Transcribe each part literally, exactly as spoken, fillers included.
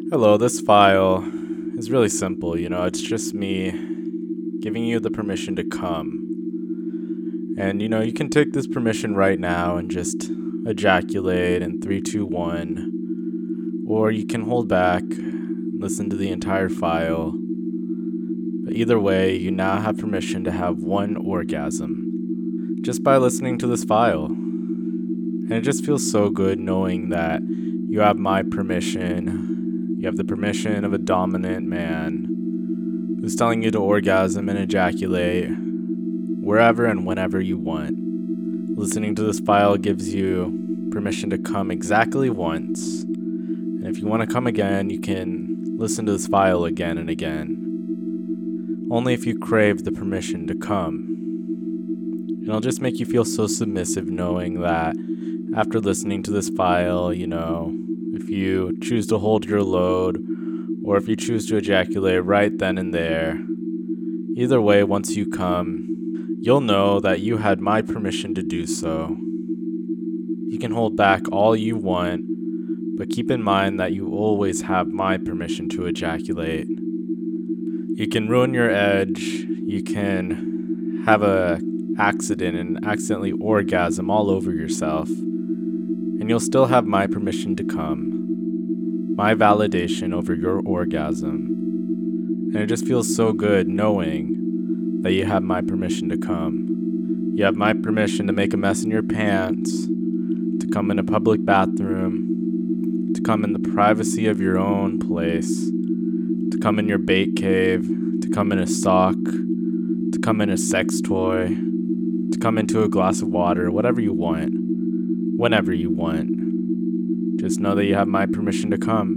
Hello, this file is really simple. You know, it's just me giving you the permission to come. And, you know, you can take this permission right now and just ejaculate in three, two, one. Or you can hold back, listen to the entire file. But either way, you now have permission to have one orgasm just by listening to this file. And it just feels so good knowing that you have my permission. You have the permission of a dominant man who's telling you to orgasm and ejaculate wherever and whenever you want. Listening to this file gives you permission to come exactly once. And if you want to come again, you can listen to this file again and again. Only if you crave the permission to come. And it'll just make you feel so submissive knowing that after listening to this file, you know, if you choose to hold your load, or if you choose to ejaculate right then and there, either way, once you come, you'll know that you had my permission to do so. You can hold back all you want, but keep in mind that you always have my permission to ejaculate. You can ruin your edge, you can have a accident and accidentally orgasm all over yourself, and you'll still have my permission to come. My validation over your orgasm. And it just feels so good knowing that you have my permission to come. You have my permission to make a mess in your pants, to come in a public bathroom, to come in the privacy of your own place, to come in your bait cave, to come in a sock, to come in a sex toy, to come into a glass of water, whatever you want, whenever you want. Just know that you have my permission to come.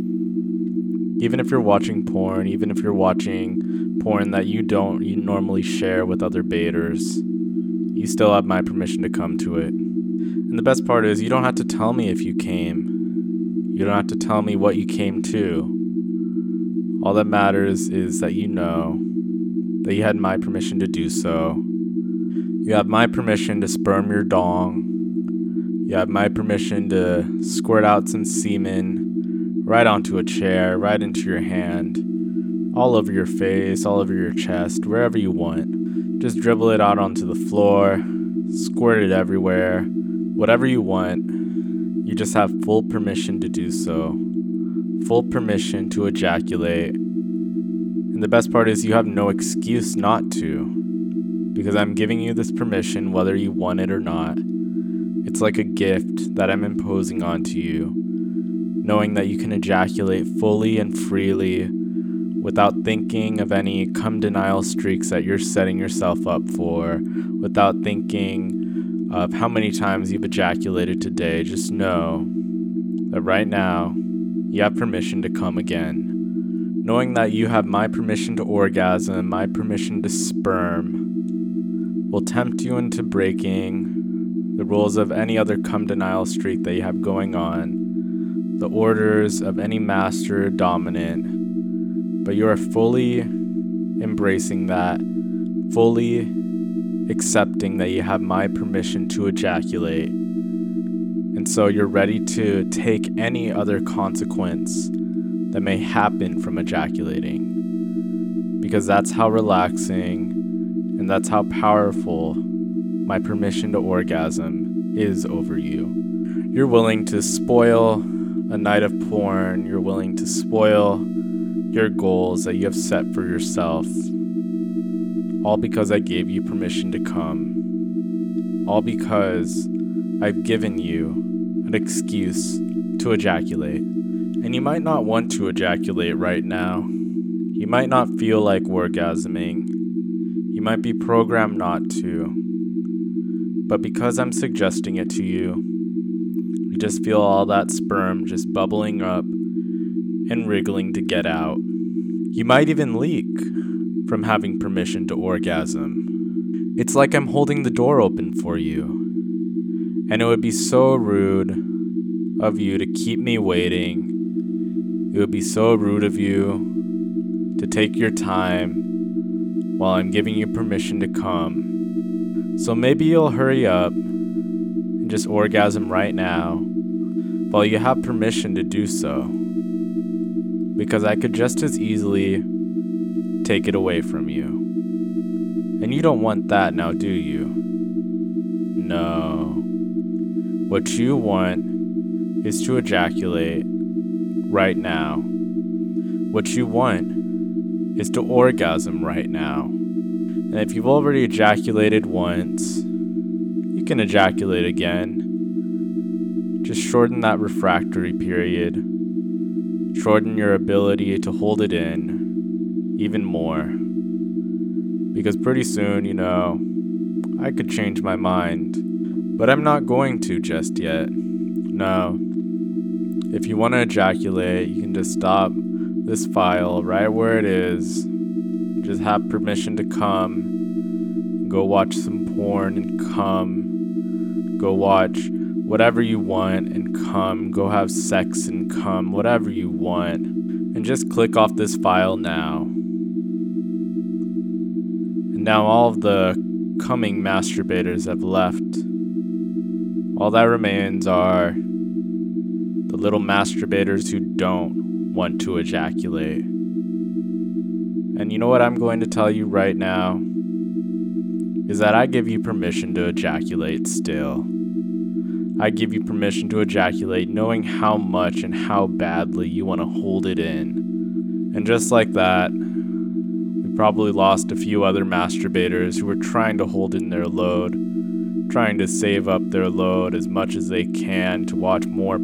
Even if you're watching porn, even if you're watching porn that you don't you normally share with other baiters, you still have my permission to come to it. And the best part is you don't have to tell me if you came. You don't have to tell me what you came to. All that matters is that you know that you had my permission to do so. You have my permission to sperm your dong. You have my permission to squirt out some semen right onto a chair, right into your hand, all over your face, all over your chest, wherever you want. Just dribble it out onto the floor, squirt it everywhere, whatever you want. You just have full permission to do so. Full permission to ejaculate. And the best part is you have no excuse not to, because I'm giving you this permission whether you want it or not. It's like a gift that I'm imposing onto you, knowing that you can ejaculate fully and freely without thinking of any cum denial streaks that you're setting yourself up for, without thinking of how many times you've ejaculated today. Just know that right now you have permission to come again. Knowing that you have my permission to orgasm, my permission to sperm, will tempt you into breaking the rules of any other cum denial streak that you have going on, the orders of any master or dominant, but you are fully embracing that, fully accepting that you have my permission to ejaculate, and so you're ready to take any other consequence that may happen from ejaculating, because that's how relaxing and that's how powerful my permission to orgasm is over you. You're willing to spoil a night of porn. You're willing to spoil your goals that you have set for yourself. All because I gave you permission to come. All because I've given you an excuse to ejaculate. And you might not want to ejaculate right now. You might not feel like orgasming. You might be programmed not to. But because I'm suggesting it to you, you just feel all that sperm just bubbling up and wriggling to get out. You might even leak from having permission to orgasm. It's like I'm holding the door open for you. And it would be so rude of you to keep me waiting. It would be so rude of you to take your time while I'm giving you permission to come. So maybe you'll hurry up and just orgasm right now while you have permission to do so. because I could just as easily take it away from you. And you don't want that now, do you? No. What you want is to ejaculate right now. What you want is to orgasm right now. And if you've already ejaculated once, you can ejaculate again. Just shorten that refractory period. Shorten your ability to hold it in even more. Because pretty soon, you know, I could change my mind. But I'm not going to just yet. No. If you want to ejaculate, you can just stop this file right where it is. Just have permission to come. Go watch some porn and come. Go watch whatever you want and come. Go have sex and come. Whatever you want. And just click off this file now. And now all of the coming masturbators have left. All that remains are the little masturbators who don't want to ejaculate. And you know what I'm going to tell you right now? Is that I give you permission to ejaculate still. I give you permission to ejaculate knowing how much and how badly you want to hold it in. And just like that, we probably lost a few other masturbators who were trying to hold in their load, trying to save up their load as much as they can to watch more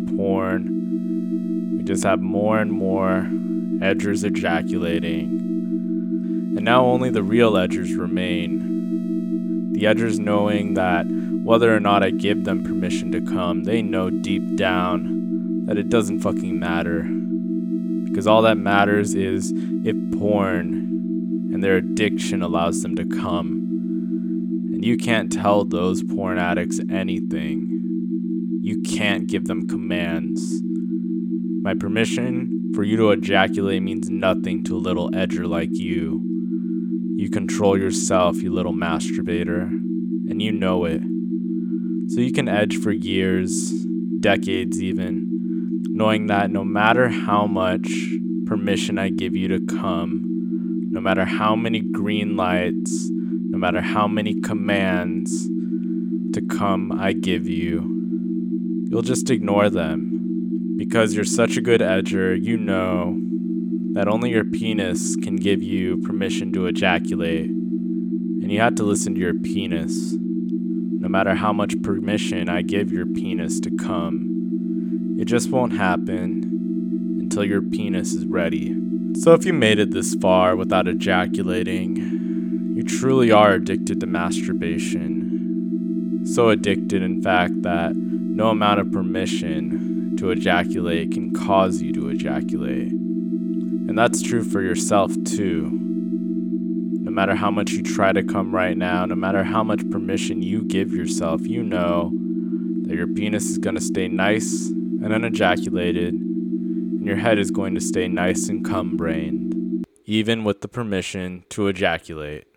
porn. We just have more and more edgers ejaculating. And now only the real edgers remain. The edgers knowing that whether or not I give them permission to come, they know deep down that it doesn't fucking matter. Because all that matters is if porn and their addiction allows them to come. And you can't tell those porn addicts anything. You can't give them commands. My permission for you to ejaculate means nothing to a little edger like you. You control yourself, you little masturbator, and you know it. So you can edge for years, decades even, knowing that no matter how much permission I give you to come, no matter how many green lights, no matter how many commands to come I give you, you'll just ignore them. Because you're such a good edger, you know that only your penis can give you permission to ejaculate. And you have to listen to your penis. No matter how much permission I give your penis to come, it just won't happen until your penis is ready. So if you made it this far without ejaculating, you truly are addicted to masturbation. So addicted, in fact, that no amount of permission to ejaculate can cause you to ejaculate. And that's true for yourself too. No matter how much you try to come right now, no matter how much permission you give yourself, you know that your penis is going to stay nice and unejaculated, and your head is going to stay nice and cum-brained, even with the permission to ejaculate.